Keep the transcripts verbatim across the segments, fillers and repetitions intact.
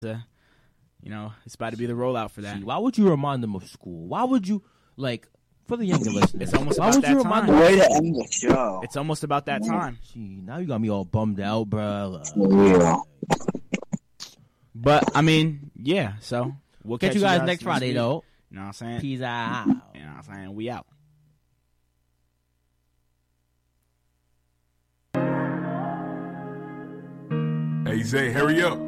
Uh, you know, it's about to be the rollout for that. See, why would you remind them of school? Why would you, like, for the younger listeners? It's almost why about would that you remind time. them? Way to end the show. It's almost about that time. See, now you got me all bummed out, bro. Yeah. But, I mean, yeah, so we'll Catch catch you guys next Friday, week. though. You know what I'm saying? Peace out. You know what I'm saying? We out. Hey, Zay, hurry up.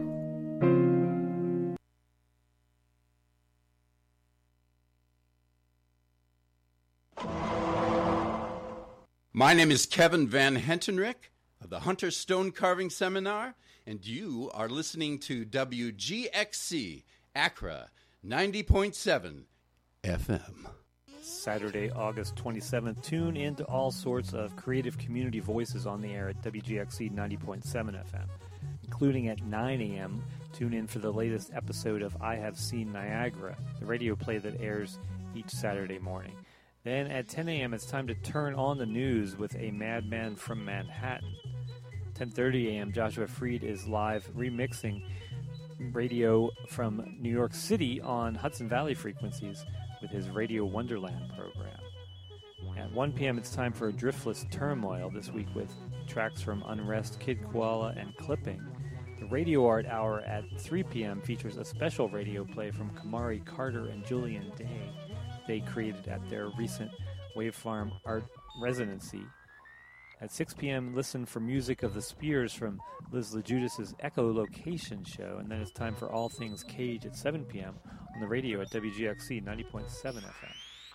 My name is Kevin Van Hentenryck of the Hunter Stone Carving Seminar, and you are listening to W G X C Accra ninety point seven F M. Saturday, August twenty-seventh. Tune into all sorts of creative community voices on the air at W G X C ninety point seven F M, including at nine a.m. Tune in for the latest episode of I Have Seen Niagara, the radio play that airs each Saturday morning. Then at ten a.m. it's time to turn on the news with a madman from Manhattan. ten thirty a.m. Joshua Freed is live remixing radio from New York City on Hudson Valley frequencies with his Radio Wonderland program. At one p.m. it's time for a Driftless Turmoil this week with tracks from Unrest, Kid Koala, and Clipping. The Radio Art Hour at three p.m. features a special radio play from Kamari Carter and Julian Day they created at their recent Wave Farm Art Residency. At six p.m., listen for music of the Spears from Liz LaJudis's Echolocation show, and then it's time for All Things Cage at seven p.m. on the radio at W G X C ninety point seven F M.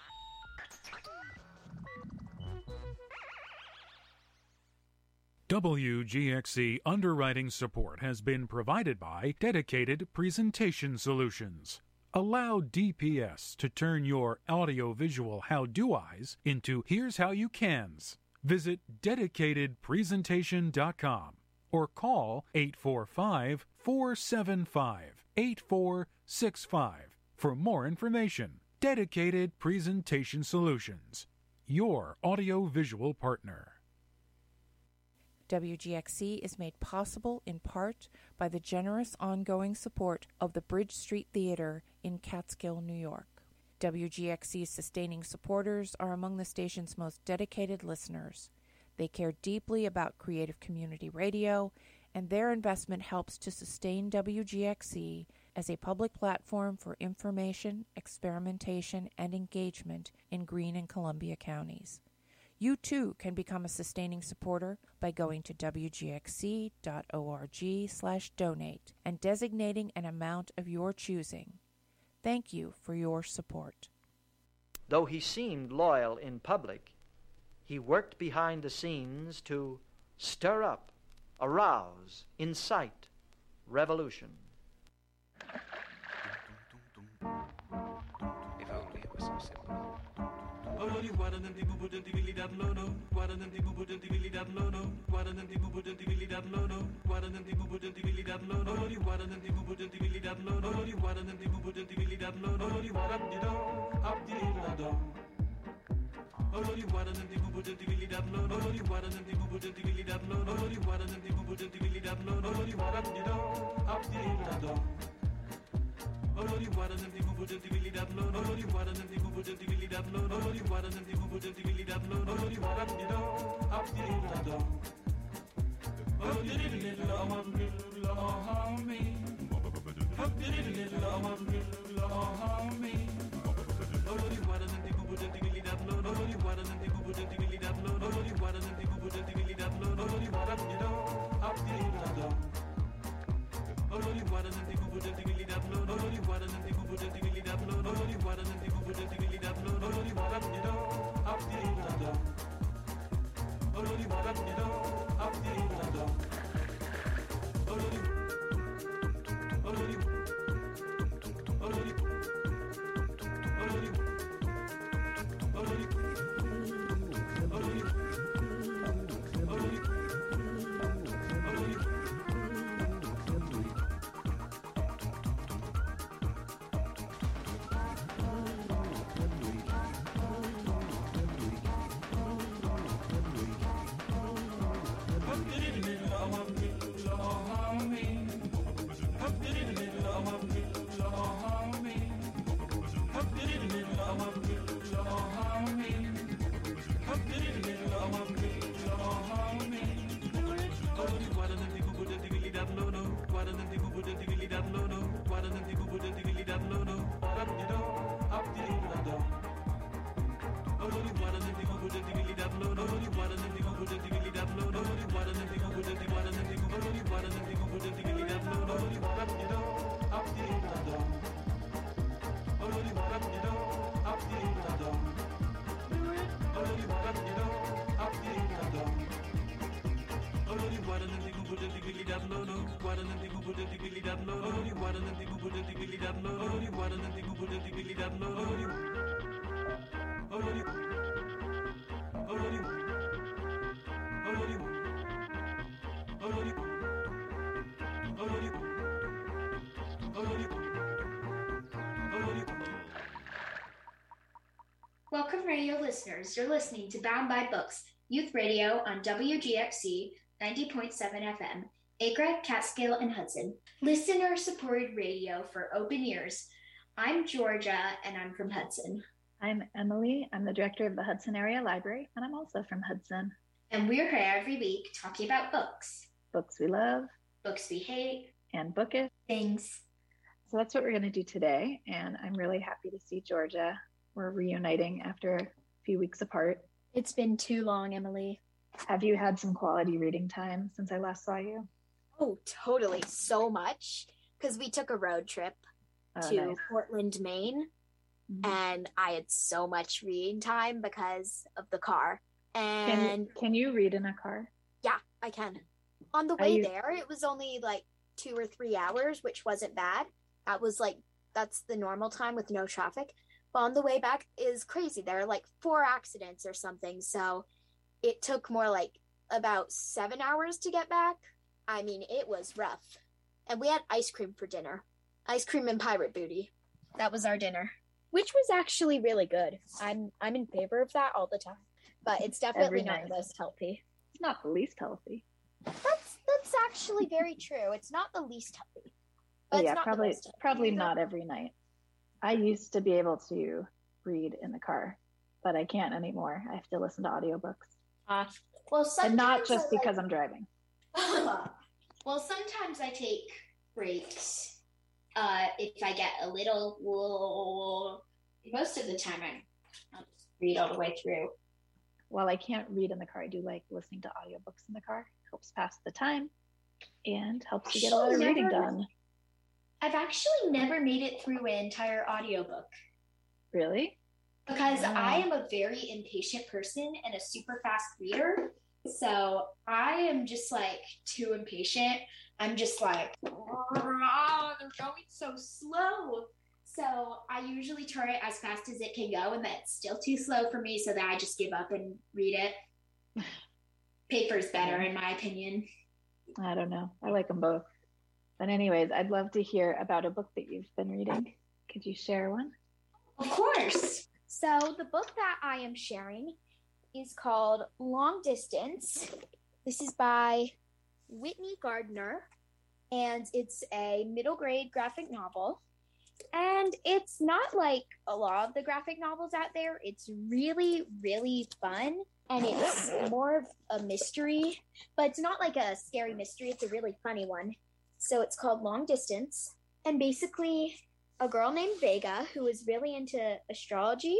W G X C underwriting support has been provided by Dedicated Presentation Solutions. Allow D P S to turn your audio-visual how-do-eyes into here's how you cans. Visit dedicated presentation dot com or call eight four five, four seven five, eight four six five for more information. Dedicated Presentation Solutions, your audio-visual partner. W G X C is made possible in part by the generous ongoing support of the Bridge Street Theater in Catskill, New York. W G X C's sustaining supporters are among the station's most dedicated listeners. They care deeply about creative community radio, and their investment helps to sustain W G X C as a public platform for information, experimentation, and engagement in Greene and Columbia counties. You too can become a sustaining supporter by going to w g x c dot org slash donate and designating an amount of your choosing. Thank you for your support. Though he seemed loyal in public, he worked behind the scenes to stir up, arouse, incite revolution. If only it was so simple. Me. Welcome, radio listeners. You're listening to Bound by Books, youth radio on W G X C ninety point seven F M, Acre, Catskill, and Hudson. Listener-supported radio for open ears. I'm Georgia, and I'm from Hudson. I'm Emily. I'm the director of the Hudson Area Library, and I'm also from Hudson. And we're here every week talking about books. Books we love. Books we hate. And bookish. Things. So that's what we're going to do today, and I'm really happy to see Georgia. We're reuniting after a few weeks apart. It's been too long, Emily. Have you had some quality reading time since I last saw you? Oh, totally. So much. Because we took a road trip oh, to nice. Portland, Maine. Mm-hmm. And I had so much reading time because of the car. And Can, can you read in a car? Yeah, I can. On the way there, it was only like two or three hours, which wasn't bad. That was like, that's the normal time with no traffic. But on the way back is crazy. There are like four accidents or something. So it took more like about seven hours to get back. I mean, it was rough. And we had ice cream for dinner. Ice cream and pirate booty. That was our dinner. Which was actually really good. I'm I'm in favor of that all the time. But it's definitely not the most healthy. It's not the least healthy. That's that's actually very true. It's not the least healthy. But yeah, probably probably not every night. I used to be able to read in the car, but I can't anymore. I have to listen to audiobooks. Uh, well, and not just I, because like, I'm driving. Well, sometimes I take breaks uh, if I get a little. Most of the time, I I'll just read all the way through. While I can't read in the car, I do like listening to audiobooks in the car. Helps pass the time and helps you get a lot of reading done. I've actually never made it through an entire audiobook. Really? Because wow. I am a very impatient person and a super fast reader. So I am just like too impatient. I'm just like, oh, they're going so slow. So I usually turn it as fast as it can go, and that's still too slow for me, so that I just give up and read it. Paper's better, in my opinion. I don't know. I like them both. But anyways, I'd love to hear about a book that you've been reading. Could you share one? Of course. So the book that I am sharing is called Long Distance. This is by Whitney Gardner, and it's a middle grade graphic novel. And it's not like a lot of the graphic novels out there. It's really, really fun, and it's more of a mystery, but it's not like a scary mystery. It's a really funny one. So it's called Long Distance, and basically a girl named Vega, who is really into astrology,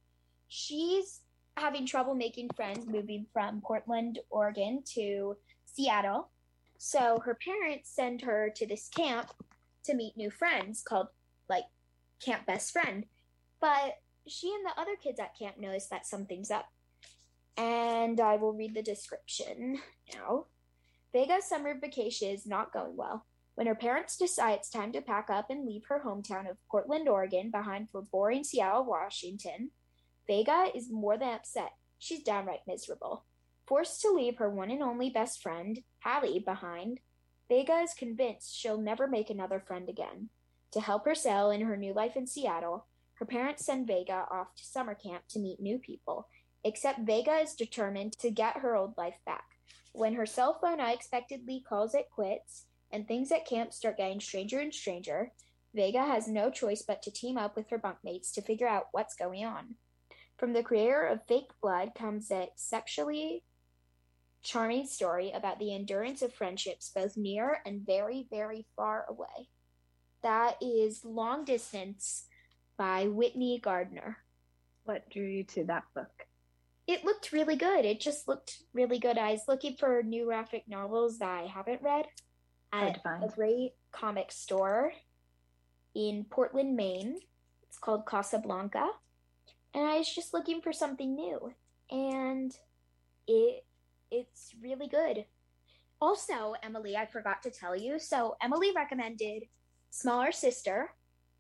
she's having trouble making friends moving from Portland, Oregon to Seattle. So her parents send her to this camp to meet new friends called, like, Camp Best Friend. But she and the other kids at camp notice that something's up. And I will read the description now. Vega's summer vacation is not going well. When her parents decide it's time to pack up and leave her hometown of Portland, Oregon behind for boring Seattle, Washington, Vega is more than upset. She's downright miserable. Forced to leave her one and only best friend, Hallie, behind, Vega is convinced she'll never make another friend again. To help her settle in her new life in Seattle, her parents send Vega off to summer camp to meet new people, except Vega is determined to get her old life back. When her cell phone unexpectedly calls it quits, and things at camp start getting stranger and stranger, Vega has no choice but to team up with her bunkmates to figure out what's going on. From the creator of Fake Blood comes a sexually charming story about the endurance of friendships both near and very, very far away. That is Long Distance by Whitney Gardner. What drew you to that book? It looked really good. It just looked really good. I was looking for new graphic novels that I haven't read at a great comic store in Portland, Maine. It's called Casablanca. And I was just looking for something new. And it it's really good. Also, Emily, I forgot to tell you. So Emily recommended Smaller Sister.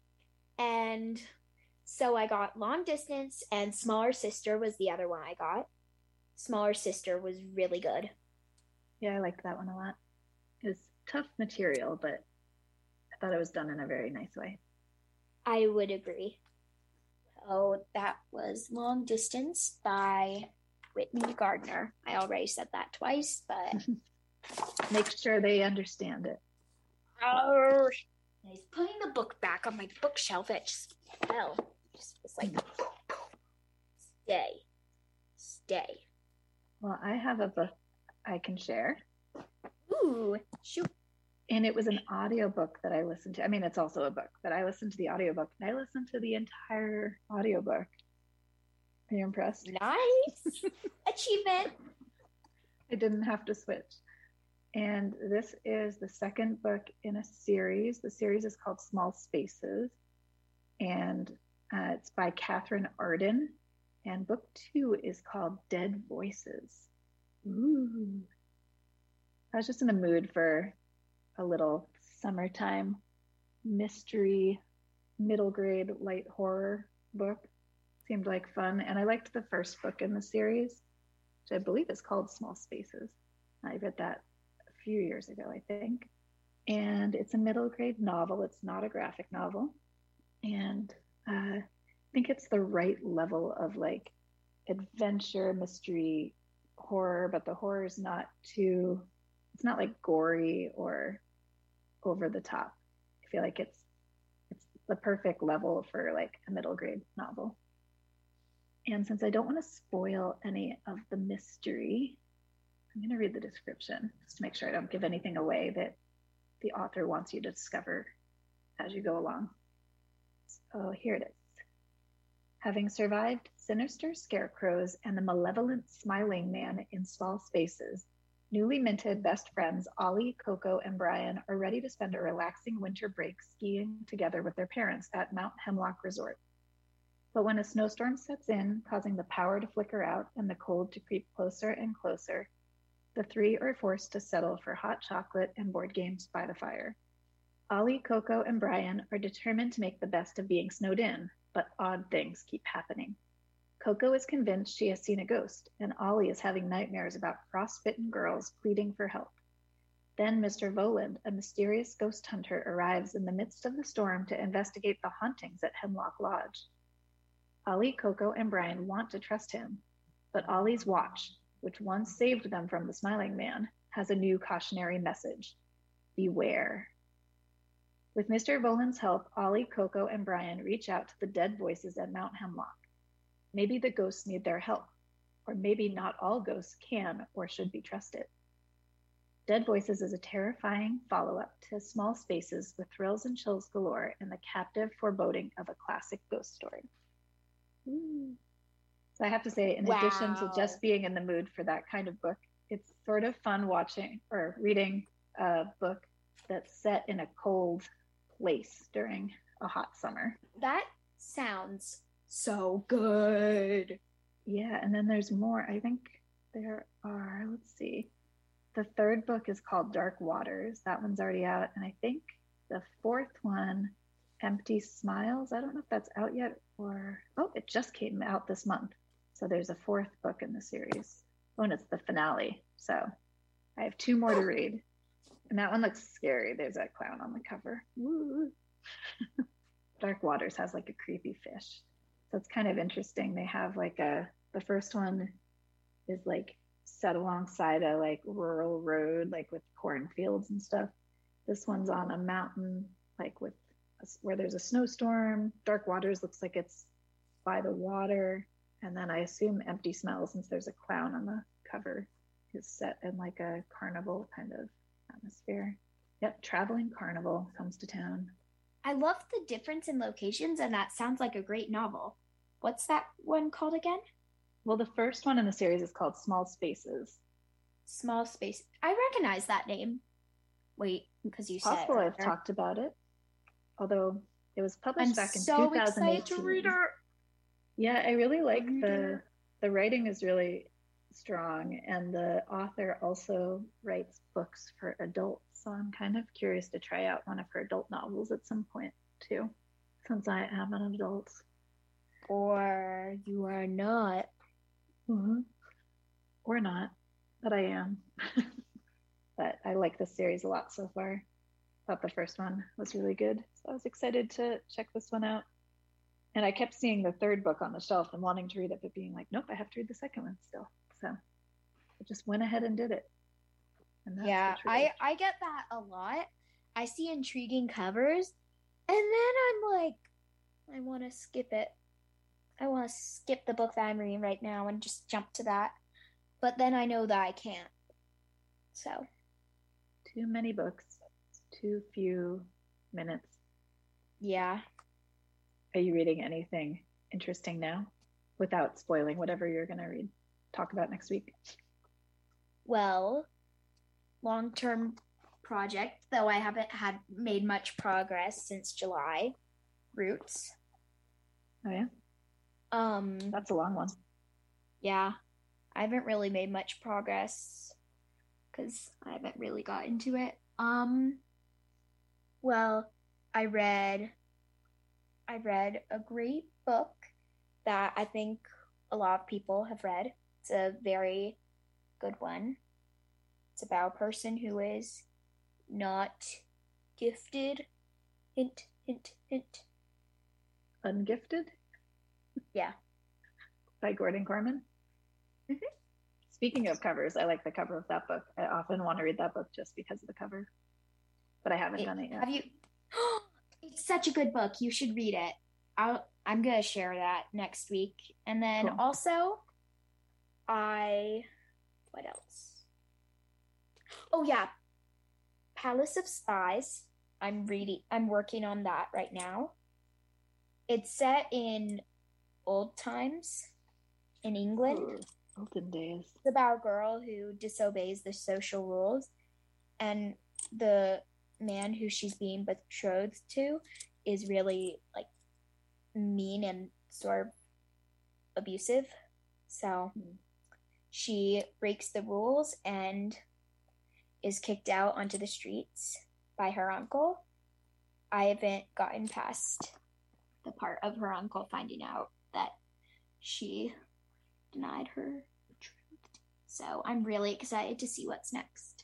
And so I got Long Distance, and Smaller Sister was the other one I got. Smaller Sister was really good. Yeah, I liked that one a lot. It was tough material, but I thought it was done in a very nice way. I would agree. Oh, that was Long Distance by Whitney Gardner. I already said that twice, but... Make sure they understand it. Oh, he's putting the book back on my bookshelf. It just fell. Just was like, stay. Stay. Well, I have a book I can share. Ooh, shoot. And it was an audiobook that I listened to. I mean, it's also a book, but I listened to the audiobook, and I listened to the entire audiobook. Are you impressed? Nice. Achievement. I didn't have to switch. And this is the second book in a series. The series is called Small Spaces, and uh, it's by Catherine Arden. And book two is called Dead Voices. Ooh. I was just in the mood for a little summertime mystery, middle grade light horror book. Seemed like fun. And I liked the first book in the series, which I believe is called Small Spaces. I read that a few years ago, I think. And it's a middle grade novel. It's not a graphic novel. And uh, I think it's the right level of like adventure, mystery, horror, but the horror is not too, it's not like gory or over the top. I feel like it's it's the perfect level for like a middle grade novel. And since I don't want to spoil any of the mystery, I'm going to read the description just to make sure I don't give anything away that the author wants you to discover as you go along. So here it is. Having survived sinister scarecrows and the malevolent smiling man in Small Spaces, newly minted best friends Ollie, Coco, and Brian are ready to spend a relaxing winter break skiing together with their parents at Mount Hemlock Resort. But when a snowstorm sets in, causing the power to flicker out and the cold to creep closer and closer, the three are forced to settle for hot chocolate and board games by the fire. Ollie, Coco, and Brian are determined to make the best of being snowed in, but odd things keep happening. Coco is convinced she has seen a ghost, and Ollie is having nightmares about frostbitten girls pleading for help. Then Mister Voland, a mysterious ghost hunter, arrives in the midst of the storm to investigate the hauntings at Hemlock Lodge. Ollie, Coco, and Brian want to trust him, but Ollie's watch, which once saved them from the smiling man, has a new cautionary message. Beware. With Mister Voland's help, Ollie, Coco, and Brian reach out to the dead voices at Mount Hemlock. Maybe the ghosts need their help, or maybe not all ghosts can or should be trusted. Dead Voices is a terrifying follow-up to Small Spaces with thrills and chills galore and the captive foreboding of a classic ghost story. Ooh. So I have to say, in Wow. addition to just being in the mood for that kind of book, it's sort of fun watching or reading a book that's set in a cold place during a hot summer. That sounds so good. Yeah, and then there's more. I think there are, let's see. The third book is called Dark Waters. That one's already out. And I think the fourth one, Empty Smiles, I don't know if that's out yet or, oh, it just came out this month. So there's a fourth book in the series. Oh, and it's the finale. So I have two more to read. And that one looks scary. There's that clown on the cover. Woo. Dark Waters has like a creepy fish. So it's kind of interesting. They have like a, the first one is like set alongside a like rural road, like with cornfields and stuff. This one's on a mountain, like with a, where there's a snowstorm. Dark Waters looks like it's by the water. And then I assume Empty Smell, since there's a clown on the cover, is set in like a carnival kind of atmosphere. Yep, traveling carnival comes to town. I love the difference in locations, and that sounds like a great novel. What's that one called again? Well, the first one in the series is called Small Spaces. Small Space. I recognize that name. Wait, because you said Possible it. I've talked about it, although it was published I'm back in so two thousand eighteen. excited to read it. Yeah, I really like Read the it. the writing is really strong, and the author also writes books for adults. So I'm kind of curious to try out one of her adult novels at some point too, since I am an adult. Or you are not. Mm-hmm. Or not, but I am. But I like this series a lot so far. Thought the first one was really good, so I was excited to check this one out. And I kept seeing the third book on the shelf and wanting to read it, but being like, nope, I have to read the second one still. So I just went ahead and did it. And that's Yeah, the truth. I, I get that a lot. I see intriguing covers, and then I'm like, I want to skip it. I want to skip the book that I'm reading right now and just jump to that. But then I know that I can't. So. Too many books, too few minutes. Yeah. Are you reading anything interesting now without spoiling whatever you're going to read, talk about next week? Well, long-term project, though I haven't had made much progress since July. Roots. Oh, yeah? Um, That's a long one. Yeah. I haven't really made much progress because I haven't really got into it. Um, well, I read, I read a great book that I think a lot of people have read. It's a very good one. It's about a person who is not gifted. Hint, hint, hint. Ungifted? Yeah. By Gordon Corman? Mm-hmm. Speaking of covers, I like the cover of that book. I often want to read that book just because of the cover, but I haven't It- done it yet. Have you? It's such a good book. You should read it. I'll, I'm gonna share that next week. And then Cool. also, I what else? Oh yeah, Palace of Spies. I'm reading. I'm working on that right now. It's set in old times in England. Ooh, olden days. It's about a girl who disobeys the social rules, and the man who she's being betrothed to is really like mean and sort of abusive. So she breaks the rules and is kicked out onto the streets by her uncle. I haven't gotten past the part of her uncle finding out that she denied her betrothed. So I'm really excited to see what's next.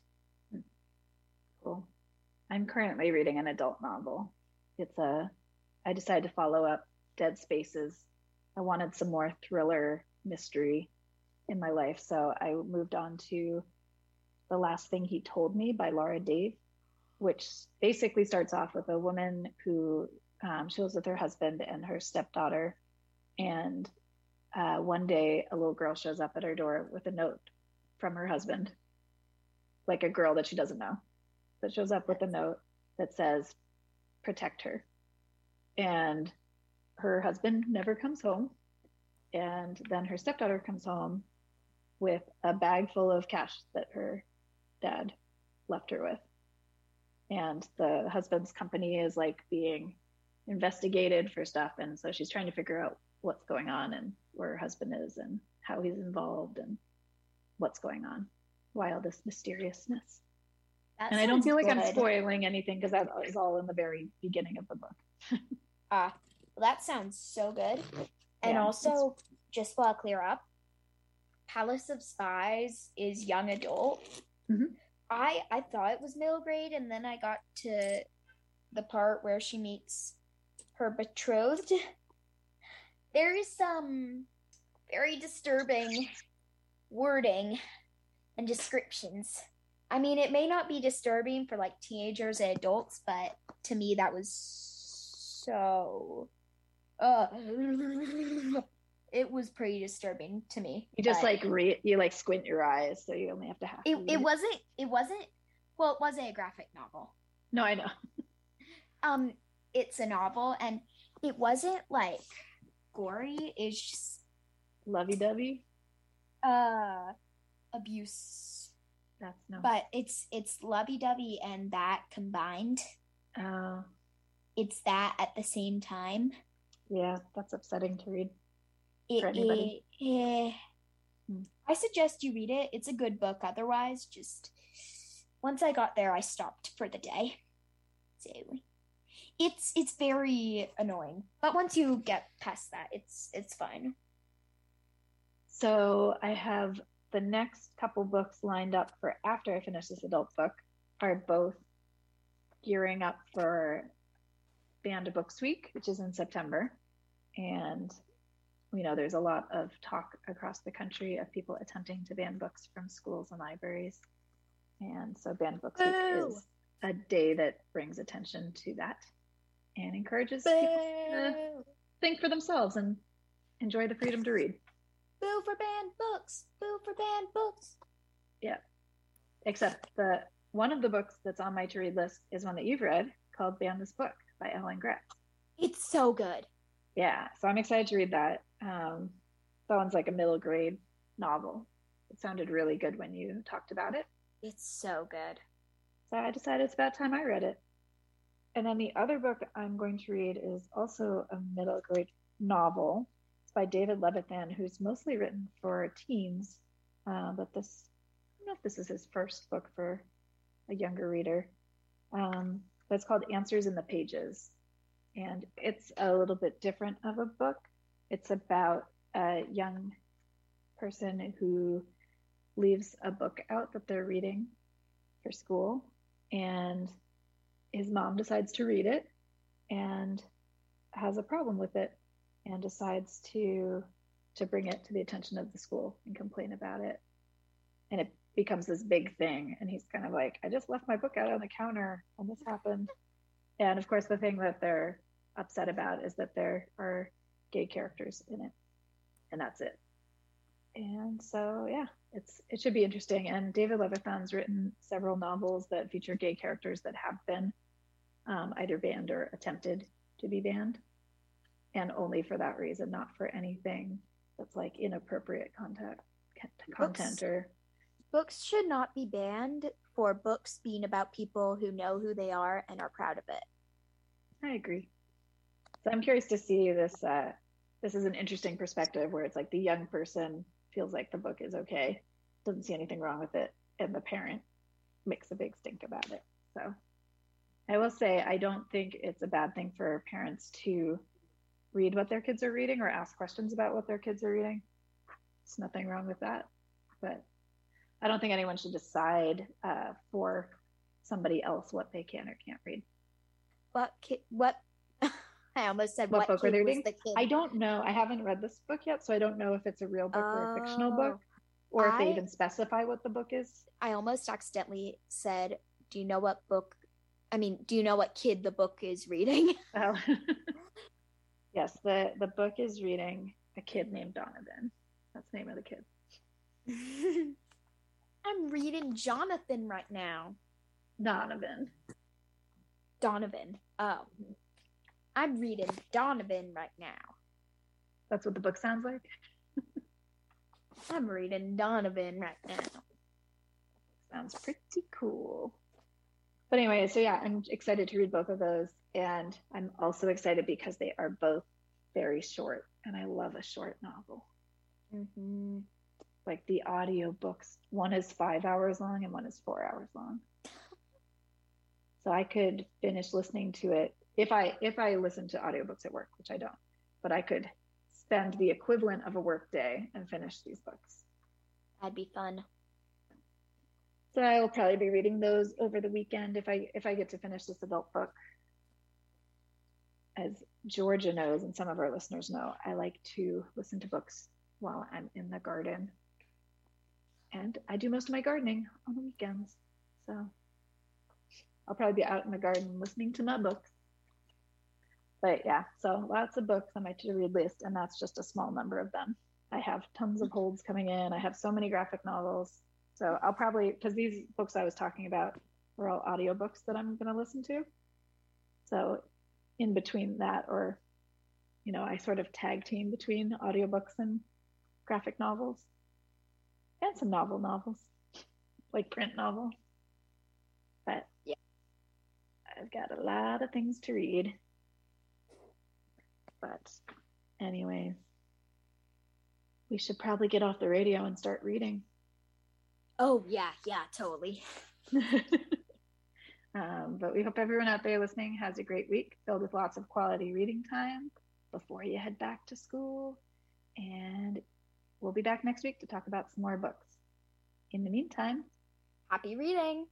Cool. I'm currently reading an adult novel. It's a, I decided to follow up Dead Spaces. I wanted some more thriller mystery in my life, so I moved on to The Last Thing He Told Me by Laura Dave, which basically starts off with a woman who um, she lives with her husband and her stepdaughter, and uh, one day a little girl shows up at her door with a note from her husband, like a girl that she doesn't know, that shows up with a note that says, protect her. And her husband never comes home. And then her stepdaughter comes home with a bag full of cash that her dad left her with. And the husband's company is like being investigated for stuff. And so she's trying to figure out what's going on and where her husband is and how he's involved and what's going on. Why all this mysteriousness? That And I don't sounds feel like I'm good. spoiling anything because that is all in the very beginning of the book. Ah, well, that sounds so good. And Yeah, also, just while I clear up, Palace of Spies is young adult. Mhm. I I thought it was middle grade, and then I got to the part where she meets her betrothed. There is some very disturbing wording and descriptions. I mean, it may not be disturbing for like teenagers and adults, but to me that was so uh it was pretty disturbing to me. You just but like read, you like squint your eyes, so you only have to half. it, read it wasn't it wasn't well, it wasn't a graphic novel. No, I know. Um, it's a novel, and it wasn't like gory. It's just lovey-dovey, uh, abuse. That's no. But it's it's lovey-dovey and that combined. Oh. It's that at the same time. Yeah, that's upsetting to read It, for anybody. it- eh. I suggest you read it. It's a good book. Otherwise, just once I got there, I stopped for the day. So it's it's very annoying. But once you get past that, it's it's fine. So I have the next couple books lined up for after I finish this adult book are both gearing up for Banned Books Week, which is in September. And we know there's a lot of talk across the country of people attempting to ban books from schools and libraries. And so Banned Books Week Boo! is a day that brings attention to that and encourages people to think for themselves and enjoy the freedom to read. Boo for banned books. Boo for banned books. Yeah. Except the one of the books that's on my to read list is one that you've read called Ban This Book by Ellen Gratz. It's so good. Yeah, so I'm excited to read that. Um, that one's like a middle grade novel. It sounded really good when you talked about it. It's so good. So I decided it's about time I read it. And then the other book I'm going to read is also a middle grade novel. It's by David Levithan, who's mostly written for teens. Uh, but this, I don't know if this is his first book for a younger reader. Um, but it's called Answers in the Pages. And it's a little bit different of a book. It's about a young person who leaves a book out that they're reading for school, and his mom decides to read it and has a problem with it and decides to to bring it to the attention of the school and complain about it. And it becomes this big thing, and he's kind of like, I just left my book out on the counter and this happened. And of course the thing that they're upset about is that there are gay characters in it, and that's it. And so yeah, it's it should be interesting. And David Levithan's written several novels that feature gay characters that have been um, either banned or attempted to be banned, and only for that reason, not for anything that's like inappropriate content content Books, or books should not be banned for books being about people who know who they are and are proud of it. I agree. So I'm curious to see this. Uh, this is an interesting perspective where it's like the young person feels like the book is okay, doesn't see anything wrong with it, and the parent makes a big stink about it. So I will say I don't think it's a bad thing for parents to read what their kids are reading or ask questions about what their kids are reading. There's nothing wrong with that. But I don't think anyone should decide uh, for somebody else what they can or can't read. What kid? What? I almost said What what, book are kid they was reading? the kid. I don't know. I haven't read this book yet, so I don't know if it's a real book or a fictional book, Oh, or if they I- even specify what the book is. I almost accidentally said, "Do you know what book? I mean, do you know what kid the book is reading?" Oh. Yes, the, the book is reading a kid named Donovan. That's the name of the kid. I'm reading Jonathan right now. Donovan. Donovan. Oh, I'm reading Donovan right now. That's what the book sounds like? I'm reading Donovan right now. Sounds pretty cool. But anyway, so yeah, I'm excited to read both of those. And I'm also excited because they are both very short. And I love a short novel. Mm-hmm. Like the audio books, one is five hours long and one is four hours long. So I could finish listening to it if I if I listen to audiobooks at work, which I don't. But I could spend the equivalent of a work day and finish these books. That'd be fun. So I will probably be reading those over the weekend if I if I get to finish this adult book. As Georgia knows, and some of our listeners know, I like to listen to books while I'm in the garden. And I do most of my gardening on the weekends. So I'll probably be out in the garden listening to my books. But yeah, so lots of books on my to-read list, and that's just a small number of them. I have tons of holds coming in. I have so many graphic novels. So I'll probably, because these books I was talking about were all audiobooks that I'm going to listen to. So in between that, or, you know, I sort of tag team between audiobooks and graphic novels and some novel novels, like print novels. But yeah, I've got a lot of things to read. But anyways, we should probably get off the radio and start reading. Oh, yeah, yeah, totally. um, but we hope everyone out there listening has a great week filled with lots of quality reading time before you head back to school. And we'll be back next week to talk about some more books. In the meantime, happy reading.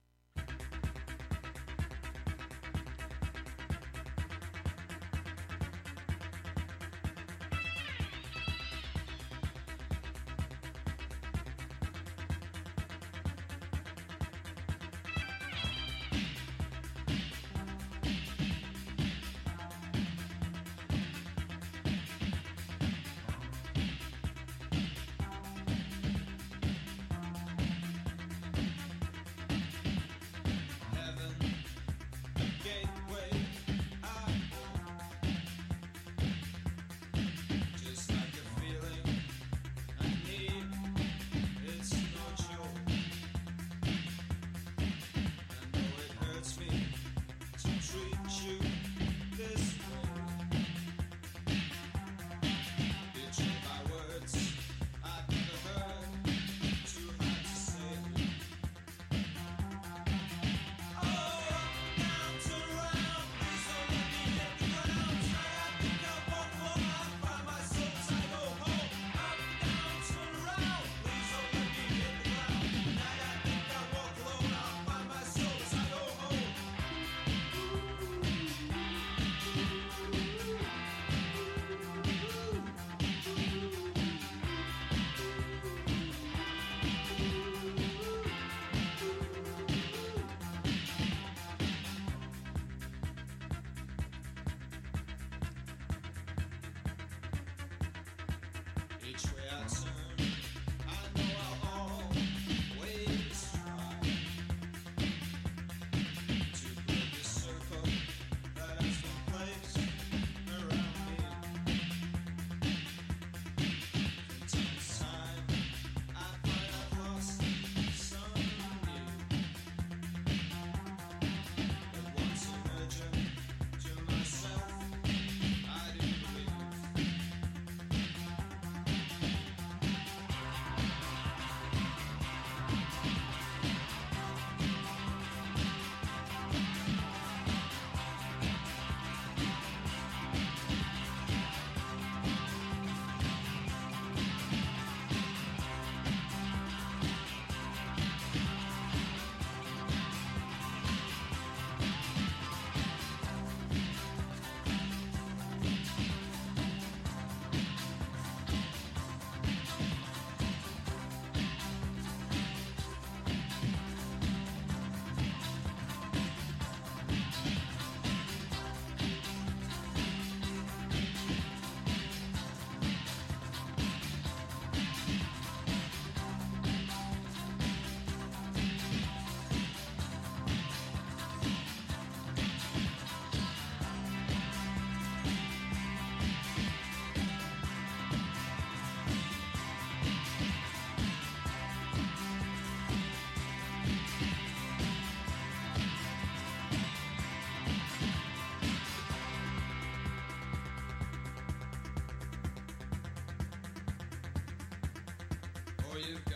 You've got